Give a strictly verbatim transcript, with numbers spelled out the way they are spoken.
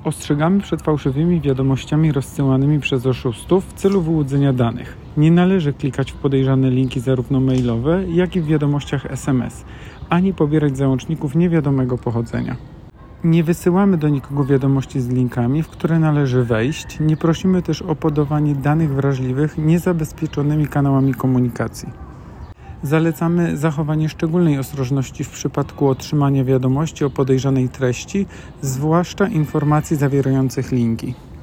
Ostrzegamy przed fałszywymi wiadomościami rozsyłanymi przez oszustów w celu wyłudzenia danych. Nie należy klikać w podejrzane linki zarówno mailowe, jak i w wiadomościach es em es, ani pobierać załączników niewiadomego pochodzenia. Nie wysyłamy do nikogo wiadomości z linkami, w które należy wejść. Nie prosimy też o podawanie danych wrażliwych niezabezpieczonymi kanałami komunikacji. Zalecamy zachowanie szczególnej ostrożności w przypadku otrzymania wiadomości o podejrzanej treści, zwłaszcza informacji zawierających linki.